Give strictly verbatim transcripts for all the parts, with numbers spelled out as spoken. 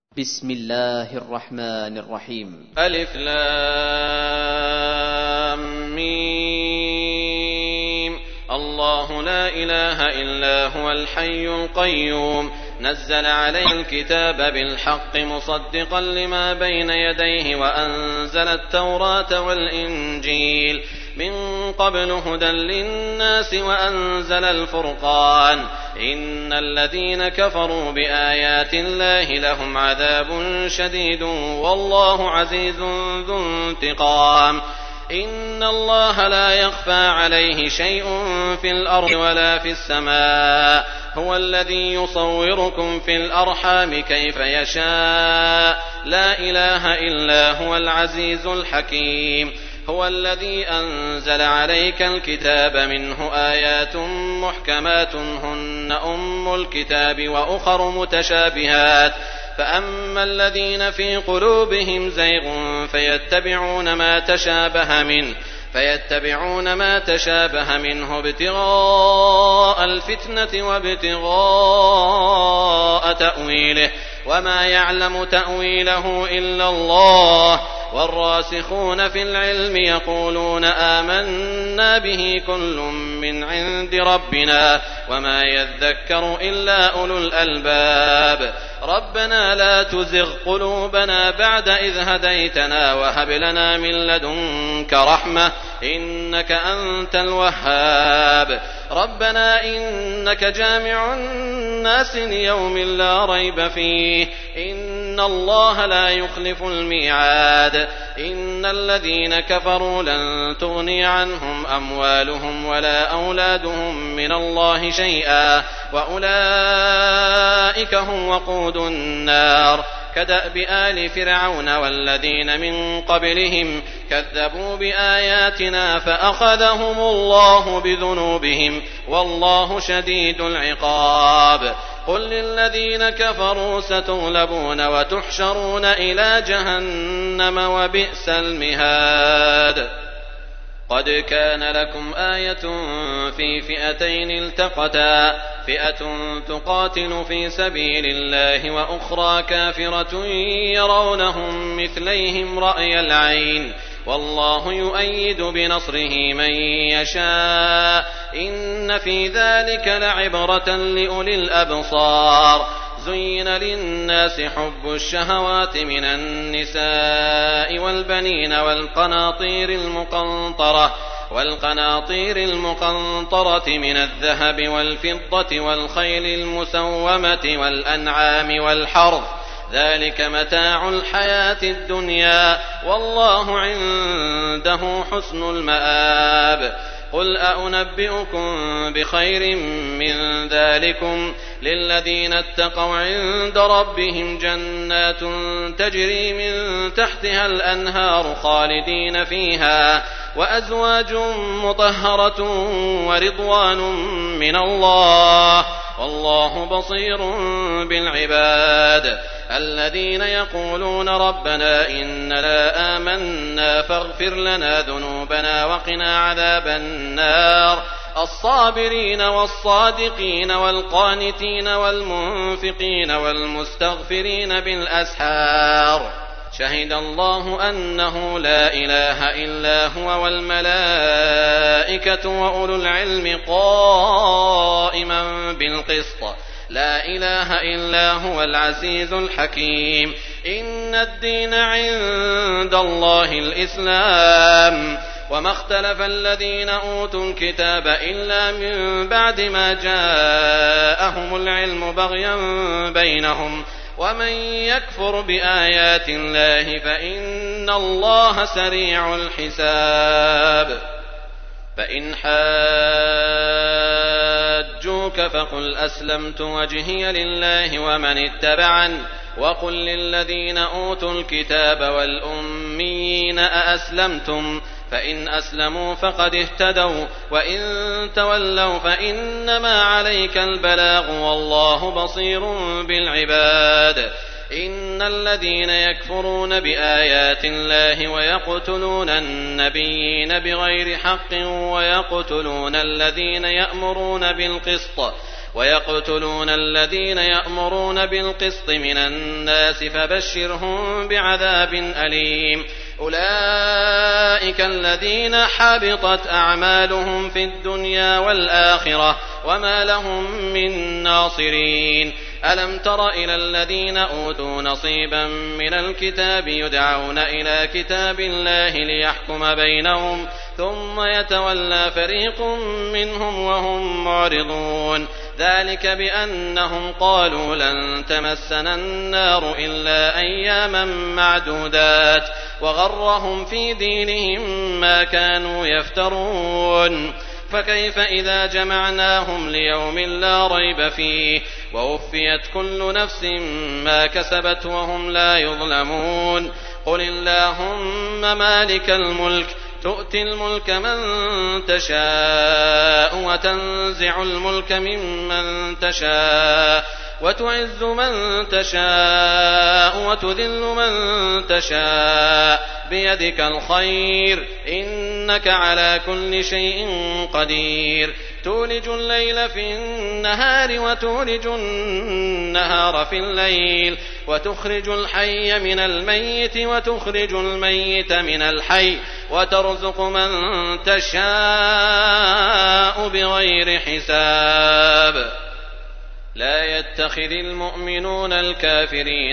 بسم الله الرحمن الرحيم. ألف لام ميم. الله لا إله إلا هو الحي القيوم نزل عليه الكتاب بالحق مصدقا لما بين يديه وأنزل التوراة والإنجيل من قبل هدى للناس وأنزل الفرقان إن الذين كفروا بآيات الله لهم عذاب شديد والله عزيز ذو انتقام. إن الله لا يخفى عليه شيء في الأرض ولا في السماء هو الذي يصوركم في الأرحام كيف يشاء لا إله إلا هو العزيز الحكيم. هو الذي أنزل عليك الكتاب منه آيات محكمات هن أم الكتاب وأخر متشابهات فأما الذين في قلوبهم زيغ فيتبعون ما تشابه منه فيتبعون ما تشابه منه ابتغاء الفتنة وابتغاء تأويله وما يعلم تأويله إلا الله والراسخون في العلم يقولون آمنا به كل من عند ربنا وما يذكر إلا أولو الألباب. ربنا لا تزغ قلوبنا بعد إذ هديتنا وهب لنا من لدنك رحمة إنك أنت الوهاب. ربنا إنك جامع الناس ليوم لا ريب فيه إن الله لا يخلف الميعاد. إن الذين كفروا لن تغني عنهم أموالهم ولا أولادهم من الله شيئا وأولئك هم وقود النار كدأب آل فرعون والذين من قبلهم كذبوا بآياتنا فأخذهم الله بذنوبهم والله شديد العقاب. قل للذين كفروا ستغلبون وتحشرون إلى جهنم وبئس المهاد. قد كان لكم آية في فئتين التقتا فئة تقاتل في سبيل الله وأخرى كافرة يرونهم مثليهم رأي العين والله يؤيد بنصره من يشاء إن في ذلك لعبرة لأولي الأبصار. زين للناس حب الشهوات من النساء والبنين والقناطير المقنطرة والقناطير المقنطرة من الذهب والفضة والخيل المسومة والأنعام والحرث ذلك متاع الحياة الدنيا والله عنده حسن المآب. قل أأنبئكم بخير من ذلكم للذين اتقوا عند ربهم جنات تجري من تحتها الأنهار خالدين فيها وأزواج مطهرة ورضوان من الله والله بصير بالعباد. الذين يقولون ربنا إننا آمنا فاغفر لنا ذنوبنا وقنا عذاب النار. الصابرين والصادقين والقانتين والمنفقين والمستغفرين بالأسحار شهد الله أنه لا إله إلا هو والملائكة وأولو العلم قائما بالقسط لا إله إلا هو العزيز الحكيم. إن الدين عند الله الإسلام وما اختلف الذين أوتوا الكتاب إلا من بعد ما جاءهم العلم بغيا بينهم ومن يكفر بآيات الله فإن الله سريع الحساب. فإن حاجوك فقل أسلمت وجهي لله ومن اتبعن وقل للذين أوتوا الكتاب والأميين أأسلمتم فإن أسلموا فقد اهتدوا وإن تولوا فإنما عليك البلاغ والله بصير بالعباد. إن الذين يكفرون بآيات الله ويقتلون النبيين بغير حق ويقتلون الذين يأمرون بالقسط ويقتلون الذين يأمرون بالقسط من الناس فبشرهم بعذاب أليم أولئك الذين حبطت أعمالهم في الدنيا والآخرة وما لهم من ناصرين ألم تر إلى الذين أوتوا نصيبا من الكتاب يدعون إلى كتاب الله ليحكم بينهم ثم يتولى فريق منهم وهم معرضون ذلك بأنهم قالوا لن تمسنا النار إلا أياما معدودات وغرهم في دينهم ما كانوا يفترون فكيف إذا جمعناهم ليوم لا ريب فيه ووفيت كل نفس ما كسبت وهم لا يظلمون قل اللهم مالك الملك تؤتي الملك من تشاء وتنزع الملك ممن تشاء وتعز من تشاء وتذل من تشاء بيدك الخير إنك على كل شيء قدير تولج الليل في النهار وتولج النهار في الليل وتخرج الحي من الميت وتخرج الميت من الحي وترزق من تشاء بغير حساب لا يتخذ المؤمنون الكافرين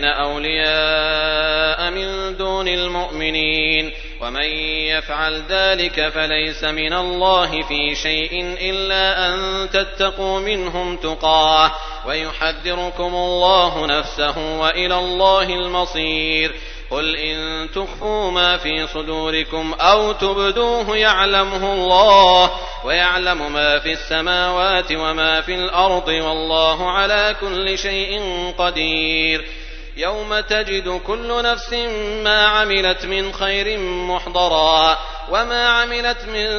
أولياء من دون المؤمنين ومن يفعل ذلك فليس من الله في شيء إلا أن تتقوا منهم تقاه ويحذركم الله نفسه وإلى الله المصير قل إن تخفوا ما في صدوركم أو تبدوه يعلمه الله ويعلم ما في السماوات وما في الأرض والله على كل شيء قدير يوم تجد كل نفس ما عملت من خير محضرا وما عملت من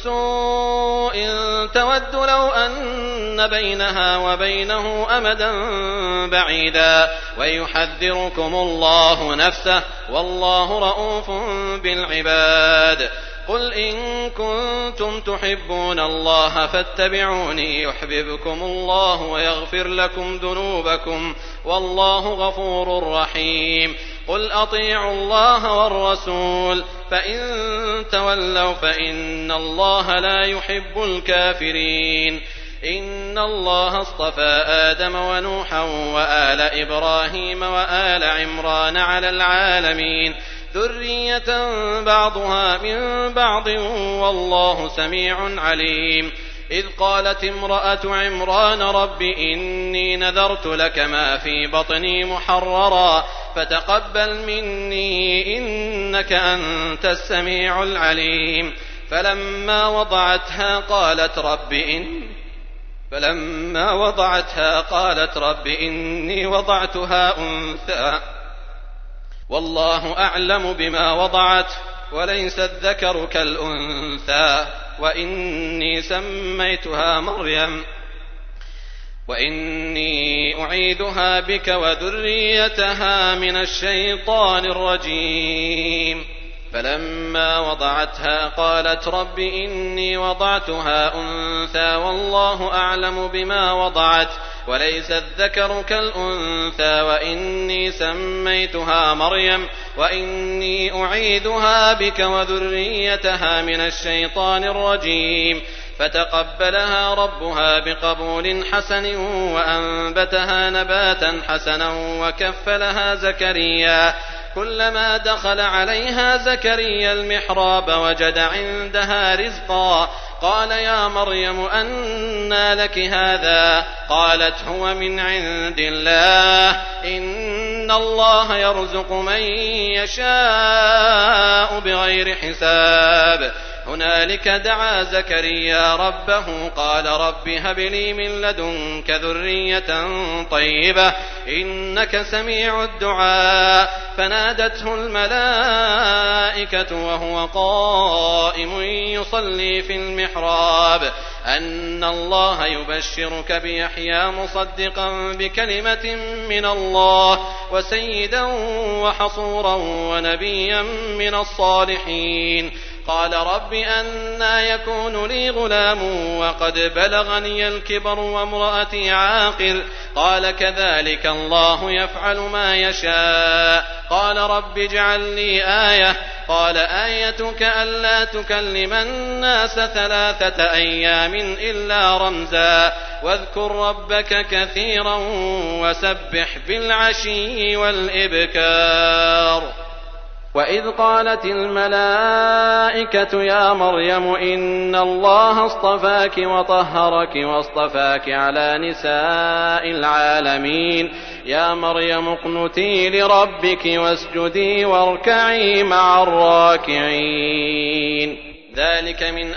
سوء تود لو أن بينها وبينه أمدا بعيدا ويحذركم الله نفسه والله رؤوف بالعباد قل إن كنتم تحبون الله فاتبعوني يحببكم الله ويغفر لكم ذنوبكم والله غفور رحيم قل أطيعوا الله والرسول فإن تولوا فإن الله لا يحب الكافرين إن الله اصطفى آدم ونوحا وآل إبراهيم وآل عمران على العالمين ذرية بعضها من بعض والله سميع عليم إذ قالت امرأة عمران رب إني نذرت لك ما في بطني محررا فتقبل مني إنك أنت السميع العليم فلما وضعتها قالت رب إن فلما وضعتها قالت رب إني وضعتها أنثى والله أعلم بما وضعت وليس الذكر كالأنثى وإني سميتها مريم وإني أعيذها بك وذريتها من الشيطان الرجيم فلما وضعتها قالت رب إني وضعتها أنثى والله أعلم بما وضعت وليس الذكر كالأنثى وإني سميتها مريم وإني أعيذها بك وذريتها من الشيطان الرجيم فتقبلها ربها بقبول حسن وأنبتها نباتا حسنا وكفلها زكريا كلما دخل عليها زكريا المحراب وجد عندها رزقا قال يا مريم أنى لك هذا قالت هو من عند الله إن الله يرزق من يشاء بغير حساب هنالك دعا زكريا ربه قال رب هب لي من لدنك ذرية طيبة إنك سميع الدعاء فنادته الملائكة وهو قائم يصلي في المحراب أن الله يبشرك بيحيى مصدقا بكلمة من الله وسيدا وحصورا ونبيا من الصالحين قال رب أنى يكون لي غلام وقد بلغني الكبر وامرأتي عاقر قال كذلك الله يفعل ما يشاء قال رب اجعل لي آية قال آيتك ألا تكلم الناس ثلاثة أيام إلا رمزا واذكر ربك كثيرا وسبح بالعشي والإبكار. وإذ قالت الملائكة يا مريم إن الله اصطفاك وطهرك واصطفاك على نساء العالمين يا مريم اقنتي لربك واسجدي واركعي مع الراكعين. ذلك من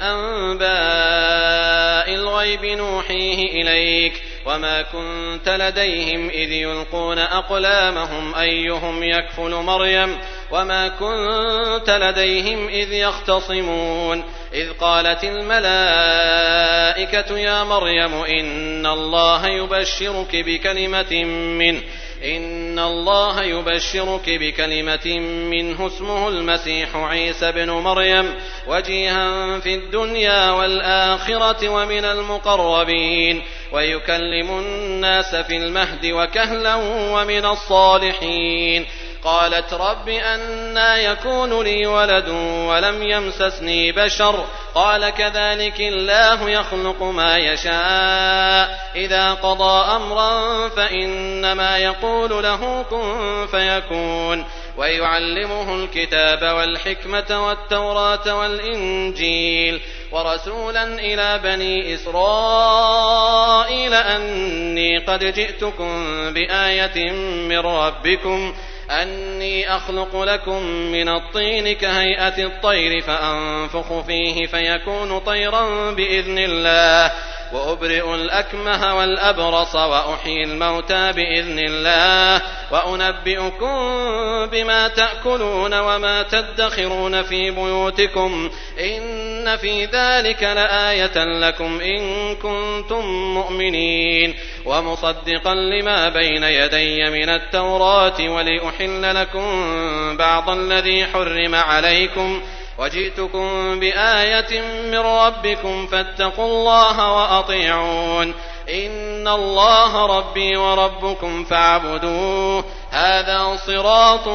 أنباء الغيب نوحيه إليك وما كنت لديهم إذ يلقون أقلامهم أيهم يكفل مريم وما كنت لديهم إذ يختصمون إذ قالت الملائكة يا مريم إن الله يبشرك بكلمة منه إن الله يبشرك بكلمة منه اسمه المسيح عيسى بن مريم وجيها في الدنيا والآخرة ومن المقربين ويكلم الناس في المهد وكهلا ومن الصالحين. قالت رب أنى يكون لي ولد ولم يمسسني بشر قال كذلك الله يخلق ما يشاء إذا قضى أمرا فإنما يقول له كن فيكون. ويعلمه الكتاب والحكمة والتوراة والإنجيل ورسولا إلى بني إسرائيل أني قد جئتكم بآية من ربكم أني أخلق لكم من الطين كهيئة الطير فأنفخ فيه فيكون طيرا بإذن الله وأبرئ الأكمه والأبرص وأحيي الموتى بإذن الله وأنبئكم بما تأكلون وما تدخرون في بيوتكم إن في ذلك لآية لكم إن كنتم مؤمنين ومصدقا لما بين يدي من التوراة ولأحل لكم بعض الذي حرم عليكم وجئتكم بآية من ربكم فاتقوا الله وأطيعون إن الله ربي وربكم فاعبدوه هذا صراط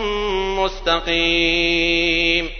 مستقيم.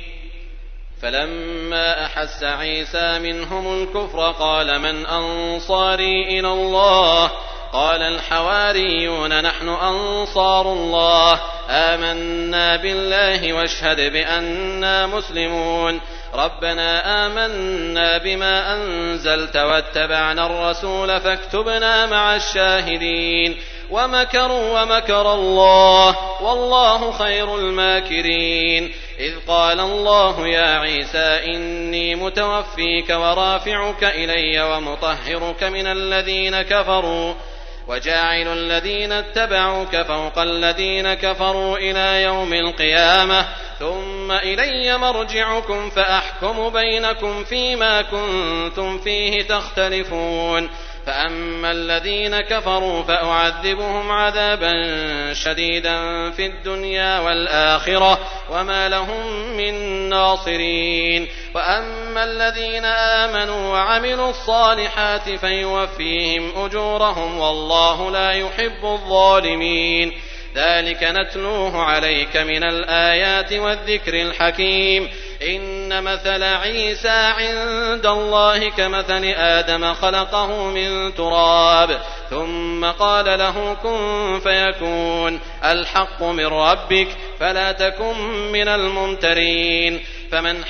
فلما أحس عيسى منهم الكفر قال من أنصاري إلى الله قال الحواريون نحن أنصار الله آمنا بالله واشهد بأننا مسلمون ربنا آمنا بما أنزلت واتبعنا الرسول فاكتبنا مع الشاهدين ومكروا ومكر الله والله خير الماكرين. إذ قال الله يا عيسى إني متوفيك ورافعك إلي ومطهرك من الذين كفروا وجاعل الذين اتبعوك فوق الذين كفروا إلى يوم القيامة ثم إلي مرجعكم فأحكم بينكم فيما كنتم فيه تختلفون فأما الذين كفروا فأعذبهم عذابا شديدا في الدنيا والآخرة وما لهم من ناصرين وأما الذين آمنوا وعملوا الصالحات فيوفيهم أجورهم والله لا يحب الظالمين. ذلك نتلوه عليك من الآيات والذكر الحكيم. إن مثل عيسى عند الله كمثل آدم خلقه من تراب ثم قال له كن فيكون الحق من ربك فلا تكن من الممترين. فمن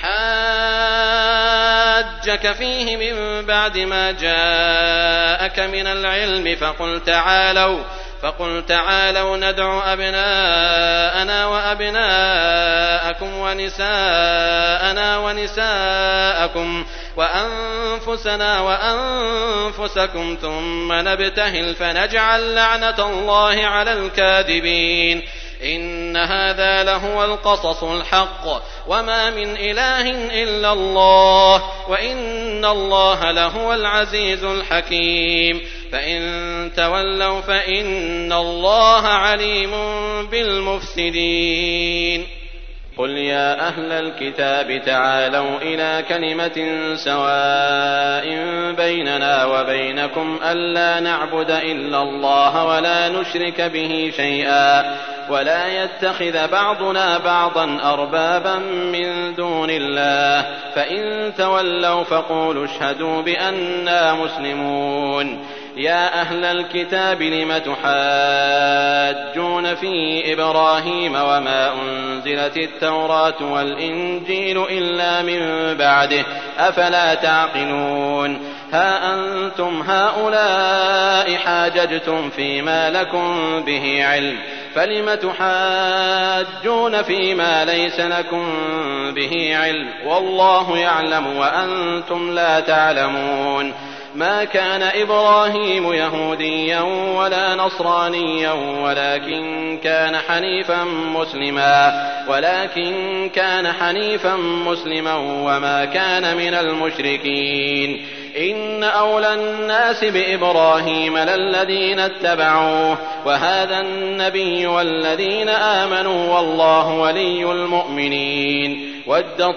حاجك فيه من بعد ما جاءك من العلم فقل تعالوا فقل تعالوا ندع أبناءنا وأبناءكم ونساءنا ونساءكم وأنفسنا وأنفسكم ثم نبتهل فنجعل لعنة الله على الكاذبين. إن هذا لهو القصص الحق وما من إله إلا الله وإن الله لهو العزيز الحكيم. فإن تولوا فإن الله عليم بالمفسدين. قل يا أهل الكتاب تعالوا إلى كلمة سواء بيننا وبينكم ألا نعبد إلا الله ولا نشرك به شيئا ولا يتخذ بعضنا بعضا أربابا من دون الله فإن تولوا فقولوا اشهدوا بأننا مسلمون. يا أهل الكتاب لم تحاجون في إبراهيم وما أنزلت التوراة والإنجيل إلا من بعده أفلا تعقلون. ها أنتم هؤلاء حاججتم فيما لكم به علم فلم تحاجون فيما ليس لكم به علم والله يعلم وأنتم لا تعلمون. ما كان إبراهيم يهوديا ولا نصرانيا ولكن كان حنيفا مسلما ولكن كان حنيفا مسلما وما كان من المشركين. إن أولى الناس بإبراهيم للذين اتبعوه وهذا النبي والذين آمنوا والله ولي المؤمنين. ودت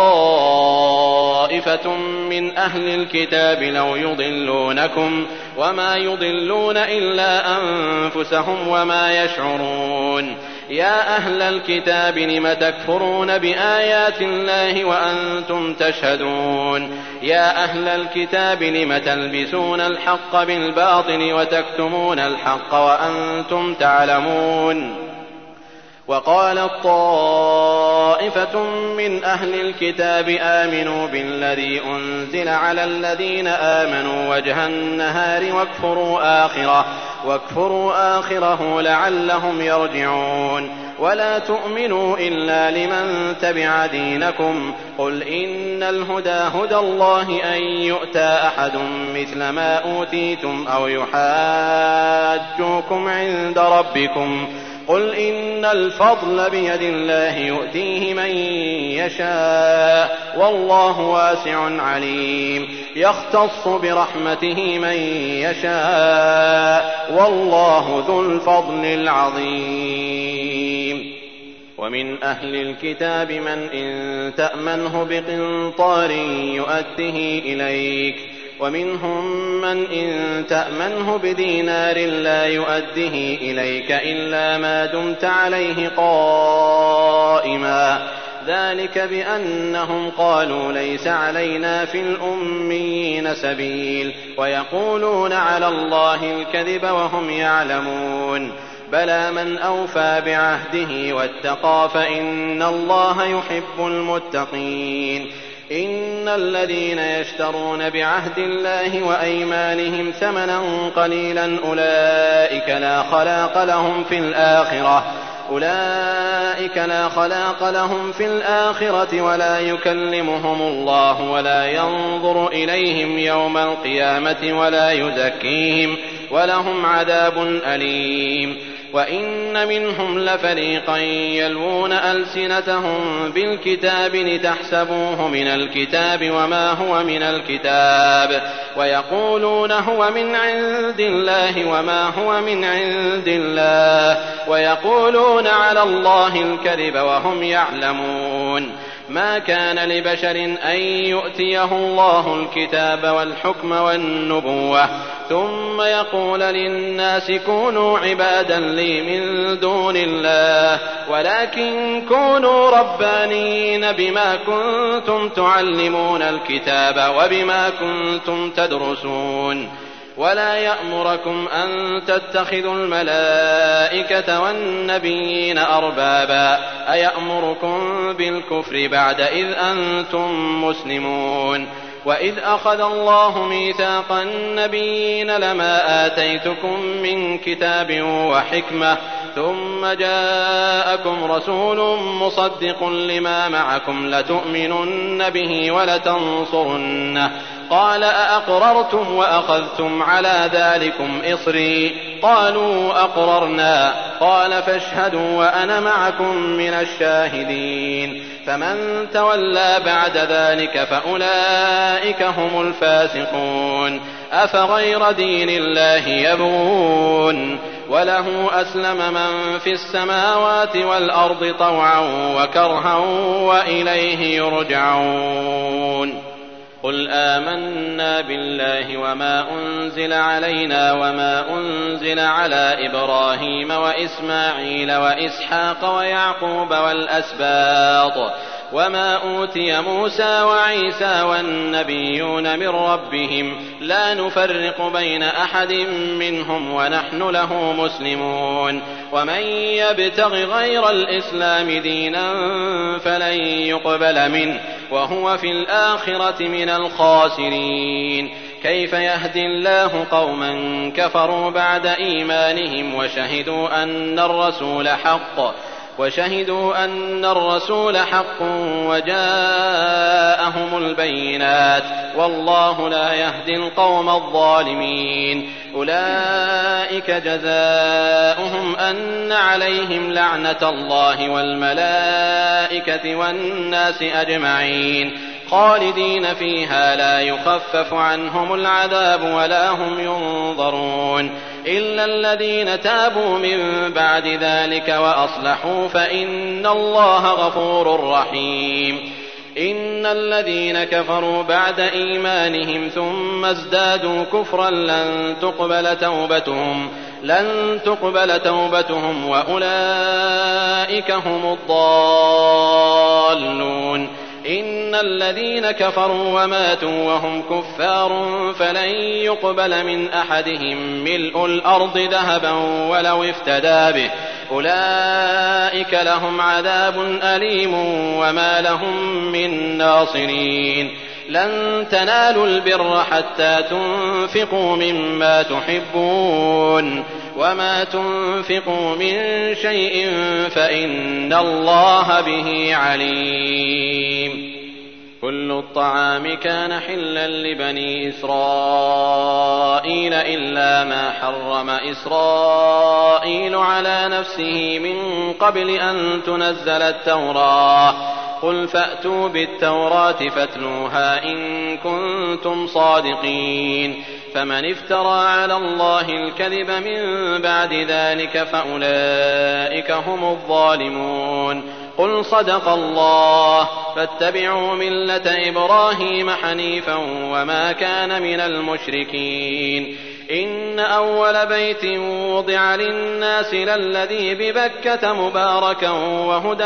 طائفة من أهل الكتاب لو يضلونكم وما يضلون إلا أنفسهم وما يشعرون. يا أهل الكتاب لم تكفرون بآيات الله وأنتم تشهدون. يا أهل الكتاب لم تلبسون الحق بالباطل وتكتمون الحق وأنتم تعلمون. وقالت طائفة من أهل الكتاب آمنوا بالذي أنزل على الذين آمنوا وجه النهار واكفروا آخره واكفروا آخره لعلهم يرجعون. ولا تؤمنوا إلا لمن تبع دينكم قل إن الهدى هدى الله أن يؤتى أحد مثل ما أوتيتم أو يحاجوكم عند ربكم قل إن الفضل بيد الله يؤتيه من يشاء والله واسع عليم. يختص برحمته من يشاء والله ذو الفضل العظيم. ومن أهل الكتاب من إن تأمنه بقنطار يؤده إليك ومنهم من إن تأمنه بدينار لا يؤده إليك إلا ما دمت عليه قائما ذلك بأنهم قالوا ليس علينا في الأميين سبيل ويقولون على الله الكذب وهم يعلمون. بلى من أوفى بعهده واتقى فإن الله يحب المتقين. إن الذين يشترون بعهد الله وأيمانهم ثمنا قليلا أولئك لا خلاق لهم في الآخرة أولئك لا خلاق لهم في الآخرة ولا يكلمهم الله ولا ينظر إليهم يوم القيامة ولا يزكيهم ولهم عذاب أليم. وإن منهم لفريقا يلوون ألسنتهم بالكتاب لتحسبوه من الكتاب وما هو من الكتاب ويقولون هو من عند الله وما هو من عند الله ويقولون على الله الكذب وهم يعلمون. ما كان لبشر أن يؤتيه الله الكتاب والحكم والنبوة ثم يقول للناس كونوا عبادا لي من دون الله ولكن كونوا ربانيين بما كنتم تعلمون الكتاب وبما كنتم تدرسون. ولا يأمركم أن تتخذوا الملائكة والنبيين أربابا أيأمركم بالكفر بعد إذ أنتم مسلمون. وإذ أخذ الله ميثاق النبيين لما آتيتكم من كتاب وحكمة ثم جاءكم رسول مصدق لما معكم لتؤمنن به ولتنصرنه قال أأقررتم وأخذتم على ذلكم إصري قالوا أقررنا قال فاشهدوا وأنا معكم من الشاهدين. فمن تولى بعد ذلك فأولئك هم الفاسقون. أفغير دين الله يبغون وله أسلم من في السماوات والأرض طوعا وكرها وإليه يرجعون. قل آمنا بالله وما أنزل علينا وما أنزل على إبراهيم وإسماعيل وإسحاق ويعقوب والأسباط وما أوتي موسى وعيسى والنبيون من ربهم لا نفرق بين أحد منهم ونحن له مسلمون. ومن يبتغ غير الإسلام دينا فلن يقبل منه وهو في الآخرة من الخاسرين. كيف يهدي الله قوما كفروا بعد إيمانهم وشهدوا أن الرسول حق وشهدوا أن الرسول حق وجاءهم البينات والله لا يهدي القوم الظالمين. أولئك جزاؤهم أن عليهم لعنة الله والملائكة والناس أجمعين خالدين فيها لا يخفف عنهم العذاب ولا هم ينظرون إلا الذين تابوا من بعد ذلك وأصلحوا فإن الله غفور رحيم. إن الذين كفروا بعد إيمانهم ثم ازدادوا كفرا لن تقبل توبتهم لن تقبل توبتهم وأولئك هم الضالون. إن الذين كفروا وماتوا وهم كفار فلن يقبل من أحدهم ملء الأرض ذهبا ولو افتدى به أولئك لهم عذاب أليم وما لهم من ناصرين. لن تنالوا البر حتى تنفقوا مما تحبون وما تنفقوا من شيء فإن الله به عليم. كل الطعام كان حلا لبني إسرائيل إلا ما حرم إسرائيل على نفسه من قبل أن تنزل التوراة. قل فأتوا بالتوراة فاتلوها إن كنتم صادقين. فمن افترى على الله الكذب من بعد ذلك فأولئك هم الظالمون. قل صدق الله فاتبعوا ملة إبراهيم حنيفا وما كان من المشركين. إن أول بيت وضع للناس للذي ببكة مباركا وهدى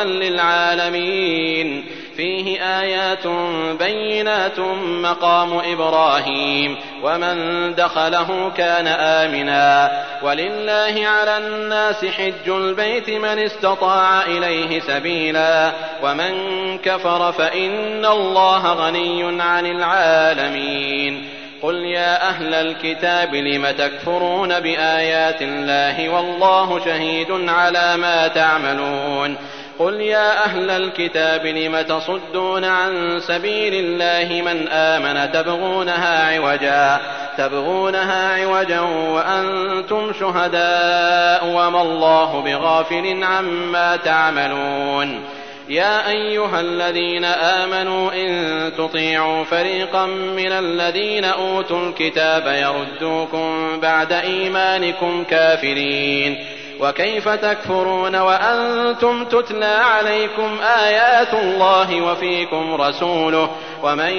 للعالمين فيه آيات بينات مقام إبراهيم ومن دخله كان آمنا. ولله على الناس حج البيت من استطاع إليه سبيلا ومن كفر فإن الله غني عن العالمين. قل يا أهل الكتاب لم تكفرون بآيات الله والله شهيد على ما تعملون. قل يا أهل الكتاب لم تصدون عن سبيل الله من آمن تبغونها عوجا تبغونها عوجا وأنتم شهداء وما الله بغافل عما تعملون. يا أيها الذين آمنوا إن تطيعوا فريقا من الذين أوتوا الكتاب يردوكم بعد إيمانكم كافرين. وكيف تكفرون وأنتم تتلى عليكم آيات الله وفيكم رسوله ومن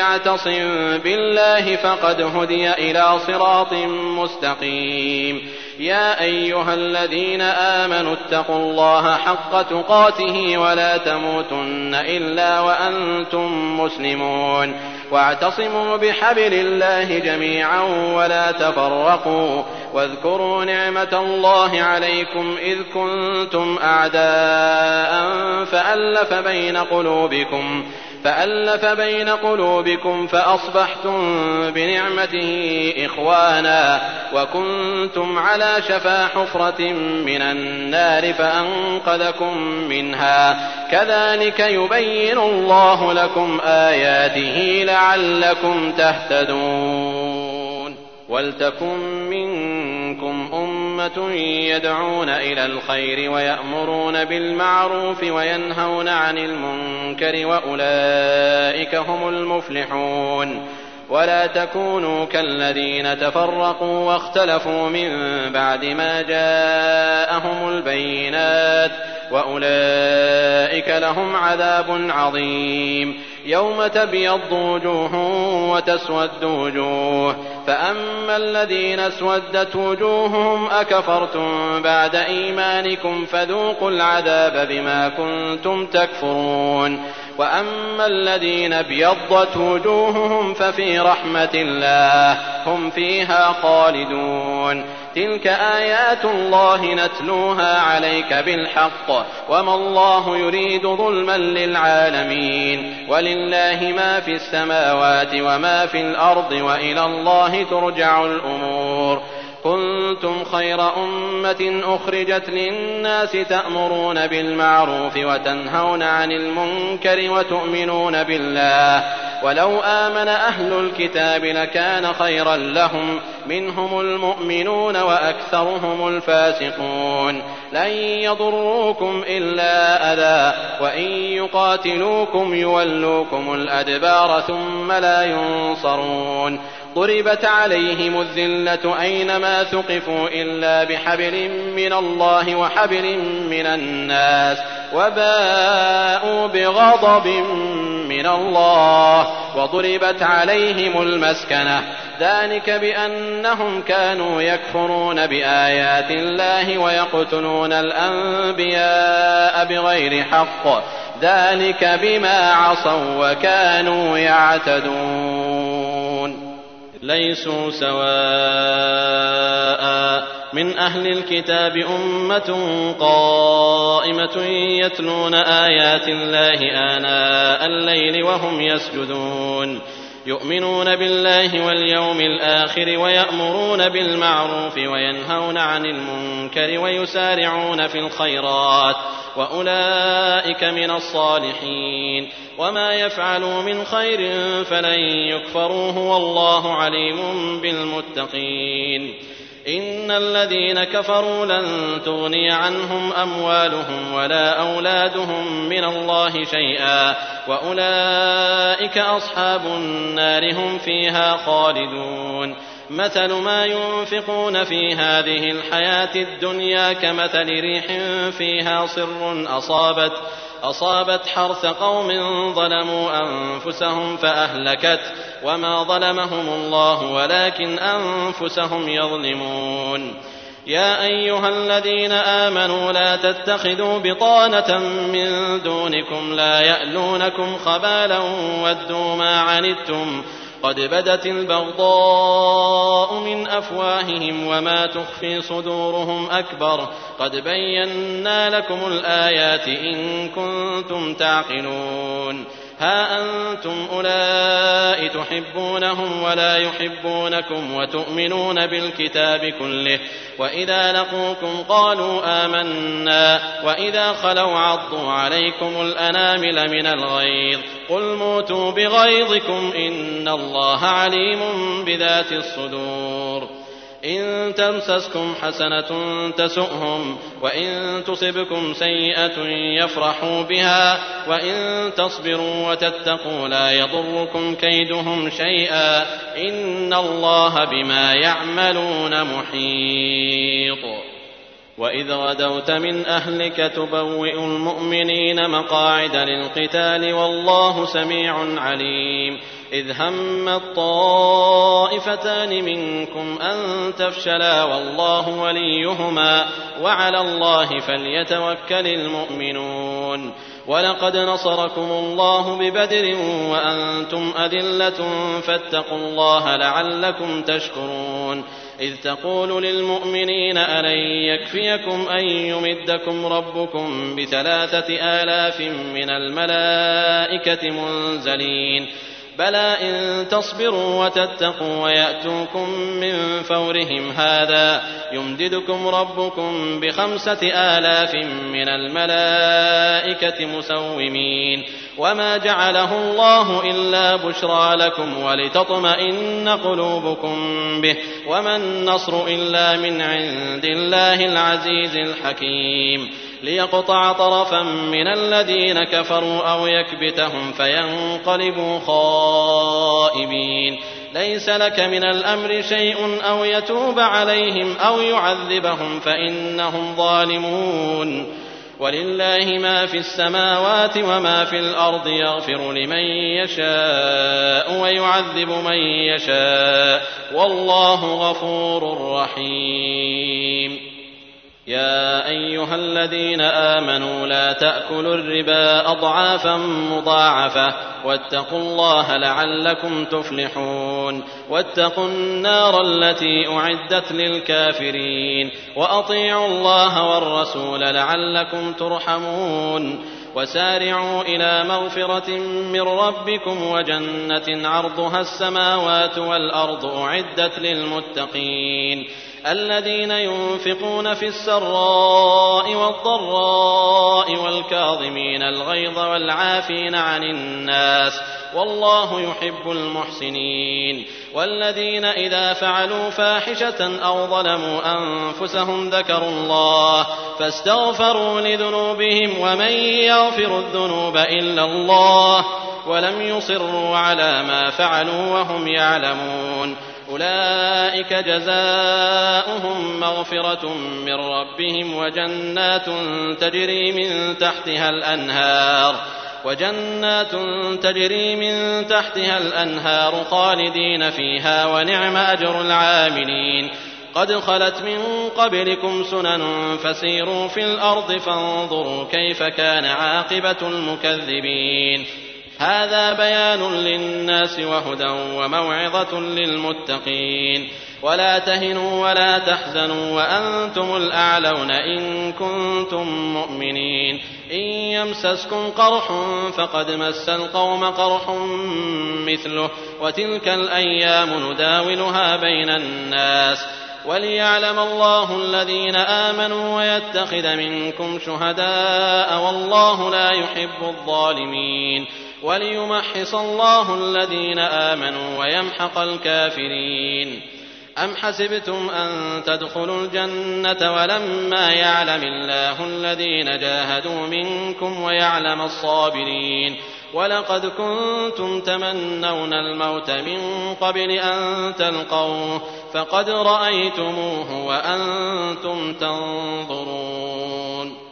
يعتصم بالله فقد هدي إلى صراط مستقيم. يا أيها الذين آمنوا اتقوا الله حق تقاته ولا تموتن إلا وأنتم مسلمون. واعتصموا بحبل الله جميعا ولا تفرقوا واذكروا نعمة الله عليكم إذ كنتم أعداء فألف بين قلوبكم فألف بين قلوبكم فأصبحتم بنعمته إخوانا وكنتم على شفا حفرة من النار فأنقذكم منها. كذلك يبين الله لكم آياته لعلكم تهتدون. ولتكن منكم أمة يدعون إلى الخير ويأمرون بالمعروف وينهون عن المنكر وأولئك هم المفلحون. ولا تكونوا كالذين تفرقوا واختلفوا من بعد ما جاءهم البينات وأولئك لهم عذاب عظيم. يوم تبيض وجوه وتسود وجوه فأما الذين اسودت وجوههم أكفرتم بعد إيمانكم فذوقوا العذاب بما كنتم تكفرون. وأما الذين ابيضت وجوههم ففي رحمة الله هم فيها خالدون. تلك آيات الله نتلوها عليك بالحق وما الله يريد ظلما للعالمين. ولله ما في السماوات وما في الأرض وإلى الله ترجع الأمور. كنتم خير أمة أخرجت للناس تأمرون بالمعروف وتنهون عن المنكر وتؤمنون بالله ولو آمن أهل الكتاب لكان خيرا لهم منهم المؤمنون وأكثرهم الفاسقون. لن يضروكم إلا أذى وإن يقاتلوكم يولوكم الأدبار ثم لا ينصرون. ضربت عليهم الذلة أينما ثقفوا إلا بحبل من الله وحبل من الناس وباءوا بغضب من الله وضربت عليهم المسكنة ذلك بأنهم كانوا يكفرون بآيات الله ويقتلون الأنبياء بغير حق ذلك بما عصوا وكانوا يعتدون. ليسوا سواء من أهل الكتاب أمة قائمة يتلون آيات الله آناء الليل وهم يسجدون يؤمنون بالله واليوم الآخر ويأمرون بالمعروف وينهون عن المنكر ويسارعون في الخيرات وأولئك من الصالحين. وما يفعلوا من خير فلن يكفروه والله عليم بالمتقين. إن الذين كفروا لن تغني عنهم أموالهم ولا أولادهم من الله شيئا وأولئك أصحاب النار هم فيها خالدون. مثل ما ينفقون في هذه الحياة الدنيا كمثل ريح فيها صر أصابت أصابت حرث قوم ظلموا أنفسهم فأهلكت وما ظلمهم الله ولكن أنفسهم يظلمون. يا أيها الذين آمنوا لا تتخذوا بطانة من دونكم لا يألونكم خبالا ودوا ما عنتم قد بدت البغضاء من أفواههم وما تخفي صدورهم أكبر قد بينا لكم الآيات إن كنتم تعقلون. ها أنتم أولئك تحبونهم ولا يحبونكم وتؤمنون بالكتاب كله وإذا لقوكم قالوا آمنا وإذا خلوا عضوا عليكم الأنامل من الغيظ قل موتوا بغيظكم إن الله عليم بذات الصدور. إن تمسسكم حسنة تسؤهم وإن تصبكم سيئة يفرحوا بها وإن تصبروا وتتقوا لا يضركم كيدهم شيئا إن الله بما يعملون محيط. وإذ غدوت من أهلك تبوئ المؤمنين مقاعد للقتال والله سميع عليم. إذ هم الطائفتان منكم أن تفشلا والله وليهما وعلى الله فليتوكل المؤمنون. ولقد نصركم الله ببدر وأنتم أذلة فاتقوا الله لعلكم تشكرون. إذ تقول للمؤمنين ألن يكفيكم أن يمدكم ربكم بثلاثة آلاف من الملائكة منزلين بلى إن تصبروا وتتقوا ويأتوكم من فورهم هذا يمددكم ربكم بخمسة آلاف من الملائكة مسومين. وما جعله الله إلا بشرى لكم ولتطمئن قلوبكم به وما النصر إلا من عند الله العزيز الحكيم. ليقطع طرفا من الذين كفروا أو يكبتهم فينقلبوا خائبين. ليس لك من الأمر شيء أو يتوب عليهم أو يعذبهم فإنهم ظالمون. ولله ما في السماوات وما في الأرض يغفر لمن يشاء ويعذب من يشاء والله غفور رحيم. يا أيها الذين آمنوا لا تأكلوا الربا أضعافا مضاعفة واتقوا الله لعلكم تفلحون. واتقوا النار التي أعدت للكافرين وأطيعوا الله والرسول لعلكم ترحمون. وسارعوا إلى مغفرة من ربكم وجنة عرضها السماوات والأرض أعدت للمتقين الذين ينفقون في السراء والضراء والكاظمين الغيظ والعافين عن الناس والله يحب المحسنين. والذين إذا فعلوا فاحشة أو ظلموا أنفسهم ذكروا الله فاستغفروا لذنوبهم ومن يغفر الذنوب إلا الله ولم يصروا على ما فعلوا وهم يعلمون أولئك جزاؤهم مغفرة من ربهم وجنات تجري من تحتها الأنهار وجنات تجري من تحتها الأنهار خالدين فيها ونعم أجر العاملين. قد خلت من قبلكم سنن فسيروا في الأرض فانظروا كيف كان عاقبة المكذبين. هذا بيان للناس وهدى وموعظة للمتقين. ولا تهنوا ولا تحزنوا وأنتم الأعلون إن كنتم مؤمنين. إن يمسسكم قرح فقد مس القوم قرح مثله وتلك الأيام نداولها بين الناس وليعلم الله الذين آمنوا ويتخذ منكم شهداء والله لا يحب الظالمين وليمحص الله الذين آمنوا ويمحق الكافرين. أم حسبتم أن تدخلوا الجنة ولما يعلم الله الذين جاهدوا منكم ويعلم الصابرين. ولقد كنتم تمنون الموت من قبل أن تلقوه فقد رأيتموه وأنتم تنظرون.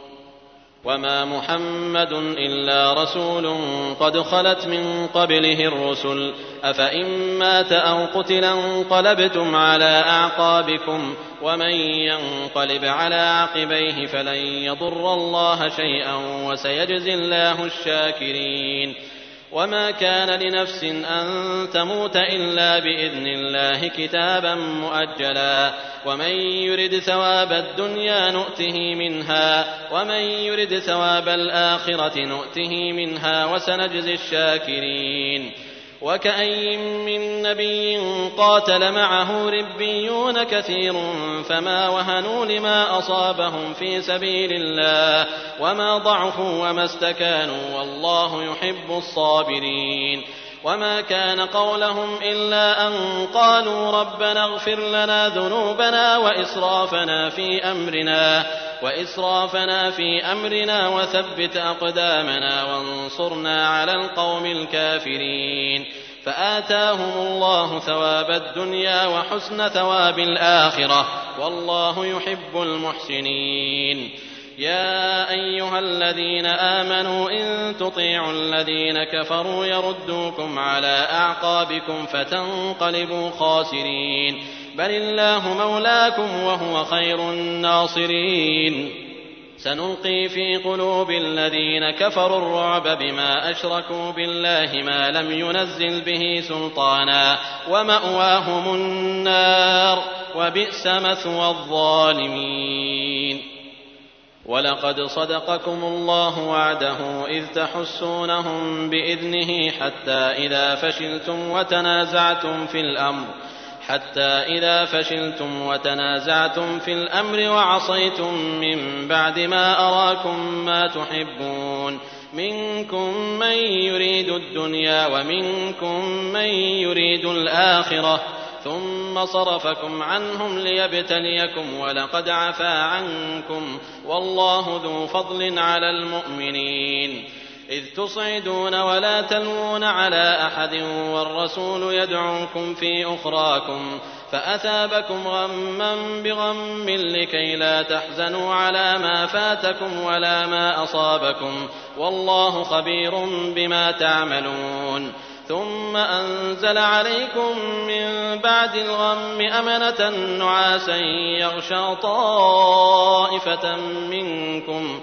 وما محمد إلا رسول قد خلت من قبله الرسل أفإن مات أو قتل انقلبتم على أعقابكم ومن ينقلب على عقبيه فلن يضر الله شيئا وسيجزي الله الشاكرين. وما كان لنفس أن تموت إلا بإذن الله كتابا مؤجلا ومن يرد ثواب الدنيا نؤته منها ومن يرد ثواب الآخرة نؤته منها وسنجزي الشاكرين. وكأي من نبي قاتل معه ربيون كثير فما وهنوا لما أصابهم في سبيل الله وما ضعفوا وما استكانوا والله يحب الصابرين. وما كان قولهم إلا أن قالوا ربنا اغفر لنا ذنوبنا وإسرافنا في أمرنا وإسرافنا في أمرنا وثبت أقدامنا وانصرنا على القوم الكافرين. فآتاهم الله ثواب الدنيا وحسن ثواب الآخرة والله يحب المحسنين. يا أيها الذين آمنوا إن تطيعوا الذين كفروا يردوكم على أعقابكم فتنقلبوا خاسرين بل الله مولاكم وهو خير الناصرين. سنلقي في قلوب الذين كفروا الرعب بما أشركوا بالله ما لم ينزل به سلطانا ومأواهم النار وبئس مثوى الظالمين. ولقد صدقكم الله وعده إذ تحسونهم بإذنه حتى إذا فشلتم وتنازعتم في الأمر حتى إذا فشلتم وتنازعتم في الأمر وعصيتم من بعد ما أراكم ما تحبون منكم من يريد الدنيا ومنكم من يريد الآخرة ثم صرفكم عنهم ليبتليكم ولقد عفا عنكم والله ذو فضل على المؤمنين. إذ تصعدون ولا تلوون على أحد والرسول يدعوكم في أخراكم فأثابكم غما بغم لكي لا تحزنوا على ما فاتكم ولا ما أصابكم والله خبير بما تعملون. ثم أنزل عليكم من بعد الغم أمنة نعاسا يغشى طائفة منكم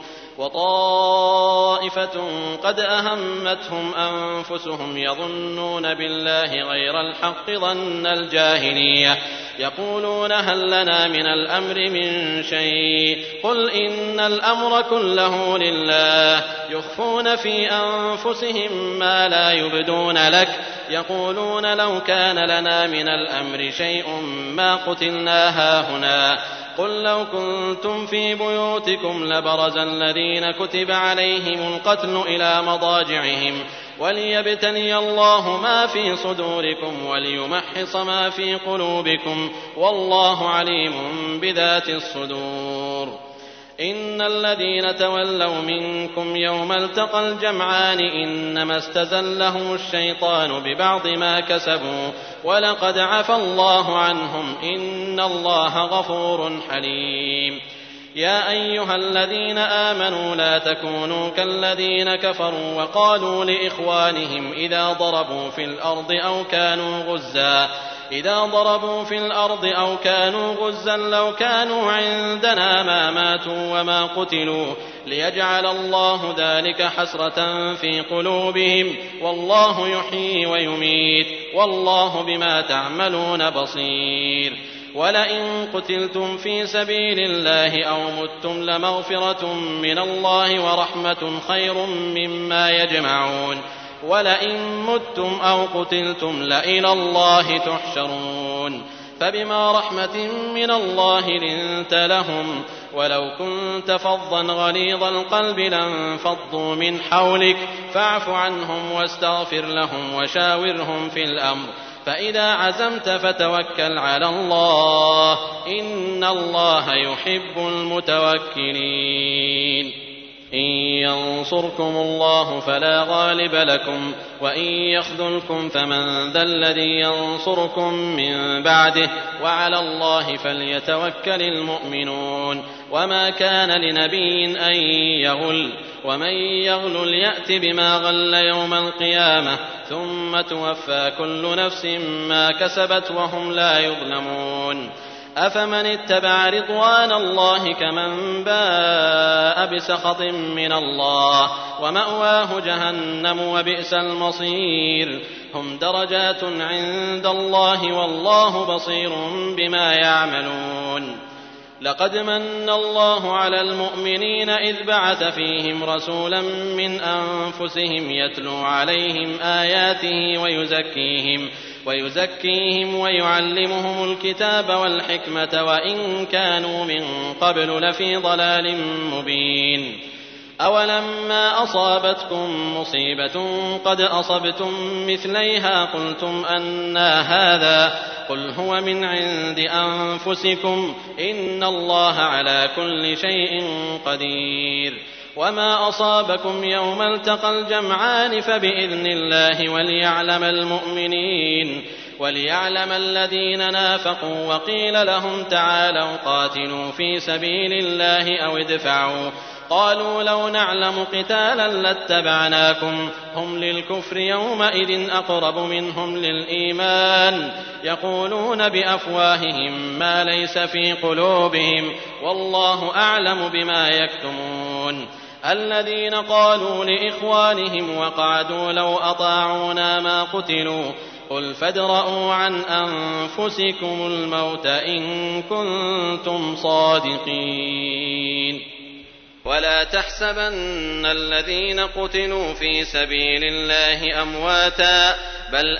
وطائفة قد أهمتهم أنفسهم يظنون بالله غير الحق ظن الجاهلية يقولون هل لنا من الأمر من شيء قل إن الأمر كله لله يخفون في أنفسهم ما لا يبدون لك يقولون لو كان لنا من الأمر شيء ما قتلنا هاهنا قل لو كنتم في بيوتكم لبرز الذين كتب عليهم القتل إلى مضاجعهم وليبتلي الله ما في صدوركم وليمحص ما في قلوبكم والله عليم بذات الصدور. إن الذين تولوا منكم يوم التقى الجمعان إنما استزلهم الشيطان ببعض ما كسبوا ولقد عفا الله عنهم إن الله غفور حليم. يا أيها الذين آمنوا لا تكونوا كالذين كفروا وقالوا لإخوانهم إذا ضربوا في الأرض أو كانوا غزا إذا ضربوا في الأرض أو كانوا غزا لو كانوا عندنا ما ماتوا وما قتلوا ليجعل الله ذلك حسرة في قلوبهم والله يحيي ويميت والله بما تعملون بصير. ولئن قتلتم في سبيل الله أو متم لمغفرة من الله ورحمة خير مما يجمعون ولئن متم أو قتلتم لإلى الله تحشرون. فبما رحمة من الله لنت لهم ولو كنت فظا غليظ القلب لانفضوا من حولك فاعف عنهم واستغفر لهم وشاورهم في الأمر فإذا عزمت فتوكل على الله إن الله يحب المتوكلين. إن ينصركم الله فلا غالب لكم وإن يخذلكم فمن ذا الذي ينصركم من بعده وعلى الله فليتوكل المؤمنون. وما كان لنبي أن يغل ومن يغل يأت بما غل يوم القيامة ثم توفى كل نفس ما كسبت وهم لا يظلمون. أفمن اتبع رضوان الله كمن باء بسخط من الله ومأواه جهنم وبئس المصير. هم درجات عند الله والله بصير بما يعملون. لقد من الله على المؤمنين إذ بعث فيهم رسولا من أنفسهم يتلو عليهم آياته ويزكيهم ويزكيهم ويعلمهم الكتاب والحكمة وإن كانوا من قبل لفي ضلال مبين. أولما أصابتكم مصيبة قد أصبتم مثليها قلتم أنى هذا قل هو من عند أنفسكم إن الله على كل شيء قدير. وما أصابكم يوم التقى الجمعان فبإذن الله وليعلم المؤمنين وليعلم الذين نافقوا وقيل لهم تعالوا قاتلوا في سبيل الله أو ادفعوا قالوا لو نعلم قتالا لاتبعناكم هم للكفر يومئذ أقرب منهم للإيمان يقولون بأفواههم ما ليس في قلوبهم والله أعلم بما يكتمون. الذين قالوا لإخوانهم وقعدوا لو أطاعونا ما قتلوا قل فادرءوا عن أنفسكم الموت إن كنتم صادقين. ولا تحسبن الذين قتلوا في سبيل الله أمواتا بل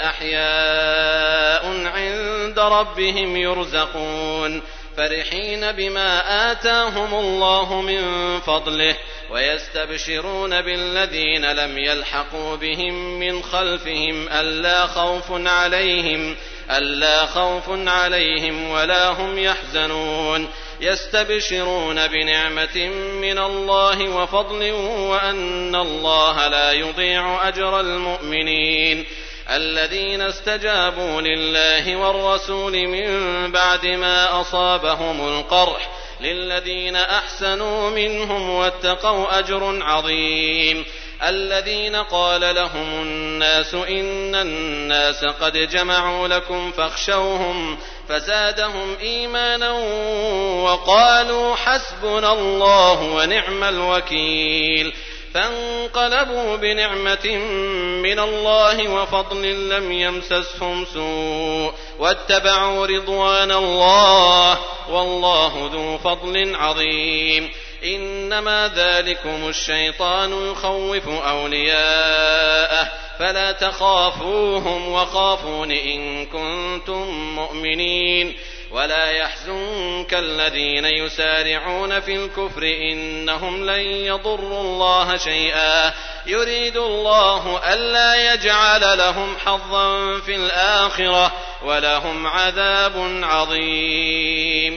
أحياء عند ربهم يرزقون فرحين بما آتاهم الله من فضله ويستبشرون بالذين لم يلحقوا بهم من خلفهم ألا خوف عليهم ألا خوف عليهم ولا هم يحزنون يستبشرون بنعمة من الله وفضل وأن الله لا يضيع أجر المؤمنين الذين استجابوا لله والرسول من بعد ما أصابهم القرح للذين أحسنوا منهم واتقوا أجر عظيم الذين قال لهم الناس إن الناس قد جمعوا لكم فاخشوهم فزادهم إيمانا وقالوا حسبنا الله ونعم الوكيل فانقلبوا بنعمة من الله وفضل لم يمسسهم سوء واتبعوا رضوان الله والله ذو فضل عظيم إنما ذلكم الشيطان يخوف أولياءه فلا تخافوهم وخافون إن كنتم مؤمنين ولا يحزنك الذين يسارعون في الكفر إنهم لن يضروا الله شيئا يريد الله ألا يجعل لهم حظا في الآخرة ولهم عذاب عظيم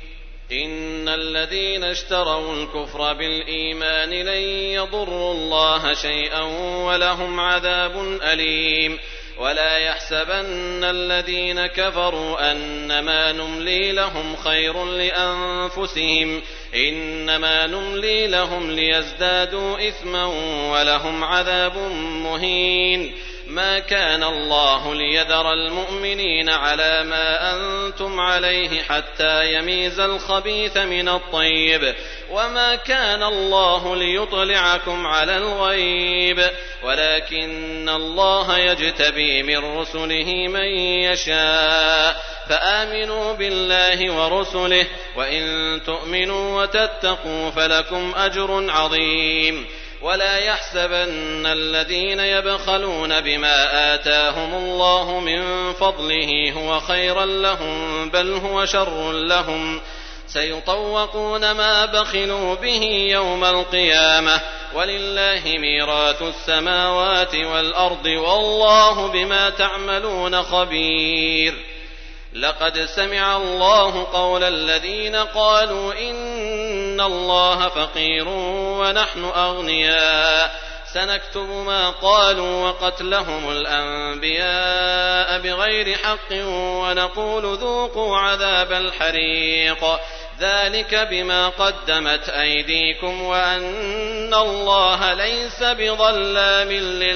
إن الذين اشتروا الكفر بالإيمان لن يضروا الله شيئا ولهم عذاب أليم ولا يحسبن الذين كفروا أنما نملي لهم خير لأنفسهم إنما نملي لهم ليزدادوا إثما ولهم عذاب مهين ما كان الله ليذر المؤمنين على ما أنتم عليه حتى يميز الخبيث من الطيب وما كان الله ليطلعكم على الغيب ولكن الله يجتبي من رسله من يشاء فآمنوا بالله ورسله وإن تؤمنوا وتتقوا فلكم أجر عظيم ولا يحسبن الذين يبخلون بما آتاهم الله من فضله هو خيرا لهم بل هو شر لهم سيطوقون ما بخلوا به يوم القيامة ولله ميراث السماوات والأرض والله بما تعملون خبير لقد سمع الله قول الذين قالوا إن الله فقير ونحن أغنياء سنكتب ما قالوا وقتلهم الأنبياء بغير حق ونقول ذوقوا عذاب الحريق ذلك بما قدمت أيديكم وأن الله ليس بظلام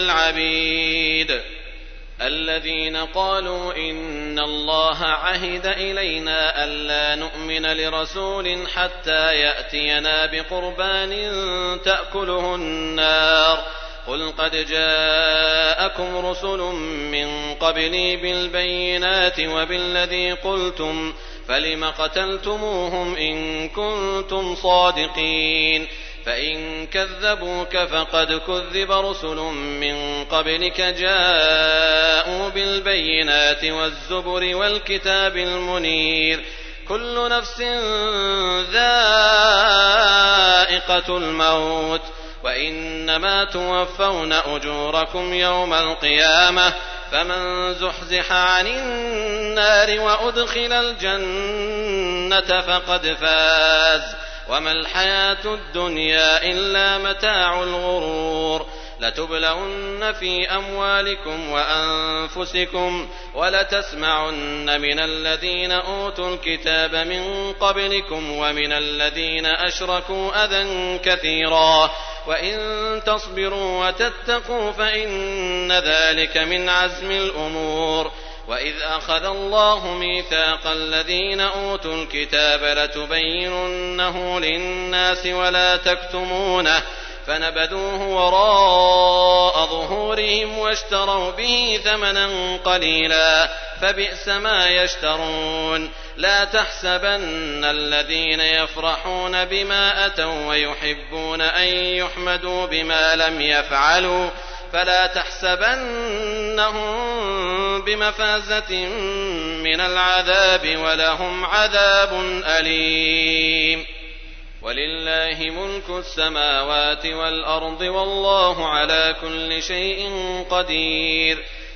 للعبيد الذين قالوا إن الله عهد إلينا ألا نؤمن لرسول حتى يأتينا بقربان تأكله النار قل قد جاءكم رسل من قبلي بالبينات وبالذي قلتم فلم قتلتموهم إن كنتم صادقين فإن كذبوك فقد كذب رسل من قبلك جاءوا بالبينات والزبر والكتاب المنير كل نفس ذائقة الموت وإنما توفون أجوركم يوم القيامة فمن زحزح عن النار وأدخل الجنة فقد فاز وما الحياة الدنيا إلا متاع الغرور لتبلون في أموالكم وأنفسكم ولتسمعن من الذين أوتوا الكتاب من قبلكم ومن الذين أشركوا أذى كثيرا وإن تصبروا وتتقوا فإن ذلك من عزم الأمور وإذ أخذ الله ميثاق الذين أوتوا الكتاب لتبيننه للناس ولا تكتمونه فنبذوه وراء ظهورهم واشتروا به ثمنا قليلا فبئس ما يشترون لا تحسبن الذين يفرحون بما أتوا ويحبون أن يحمدوا بما لم يفعلوا فلا تحسبنهم بمفازة من العذاب ولهم عذاب أليم ولله ملك السماوات والأرض والله على كل شيء قدير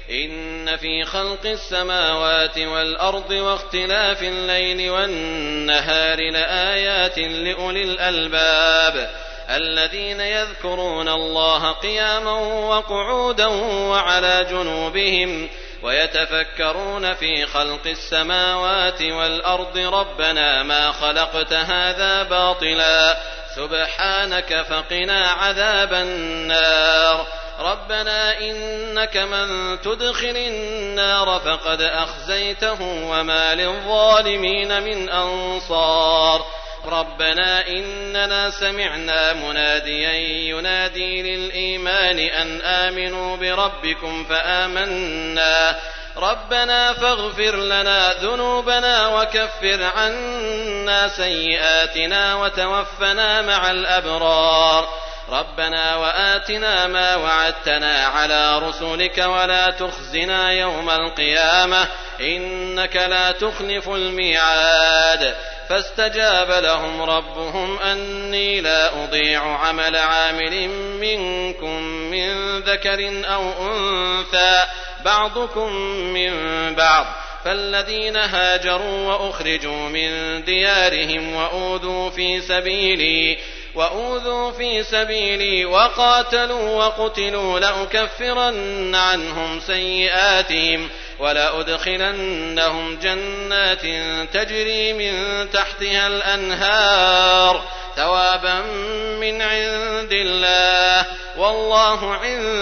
إن في خلق السماوات والأرض واختلاف الليل والنهار لآيات لأولي الألباب الذين يذكرون الله قياما وقعودا وعلى جنوبهم ويتفكرون في خلق السماوات والأرض ربنا ما خلقت هذا باطلا سبحانك فقنا عذاب النار ربنا إنك من تدخل النار فقد أخزيته وما للظالمين من أنصار ربنا إننا سمعنا مناديا ينادي للإيمان أن آمنوا بربكم فآمنا ربنا فاغفر لنا ذنوبنا وكفر عنا سيئاتنا وتوفنا مع الأبرار ربنا وآتنا ما وعدتنا على رسلك ولا تخزنا يوم القيامة إنك لا تخلف الميعاد فاستجاب لهم ربهم أني لا أضيع عمل عامل منكم من ذكر أو أنثى بعضكم من بعض فالذين هاجروا وأخرجوا من ديارهم وأوذوا في سبيلي وأوذوا في سبيلي وقاتلوا وقتلوا لأكفرن عنهم سيئاتهم ولأدخلنهم جنات تجري من تحتها الأنهار ثوابا من عند الله والله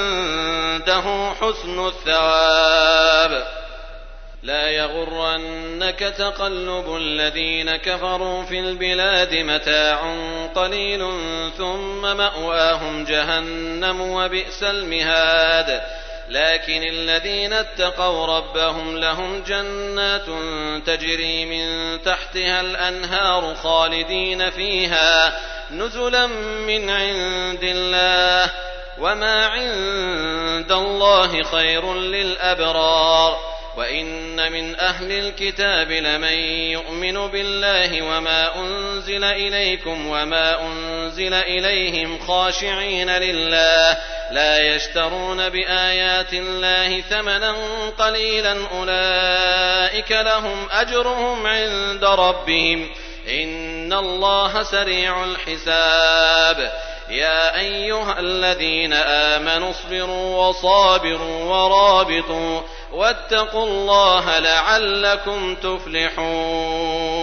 عنده حسن الثواب لا يغرنك تقلب الذين كفروا في البلاد متاع قليل ثم مأواهم جهنم وبئس المهاد لكن الذين اتقوا ربهم لهم جنات تجري من تحتها الأنهار خالدين فيها نزلا من عند الله وما عند الله خير للأبرار وإن من أهل الكتاب لمن يؤمن بالله وما أنزل إليكم وما أنزل إليهم خاشعين لله لا يشترون بآيات الله ثمنا قليلا أولئك لهم أجرهم عند ربهم إن الله سريع الحساب يا أيها الذين آمنوا اصبروا وصابروا ورابطوا واتقوا الله لعلكم تفلحون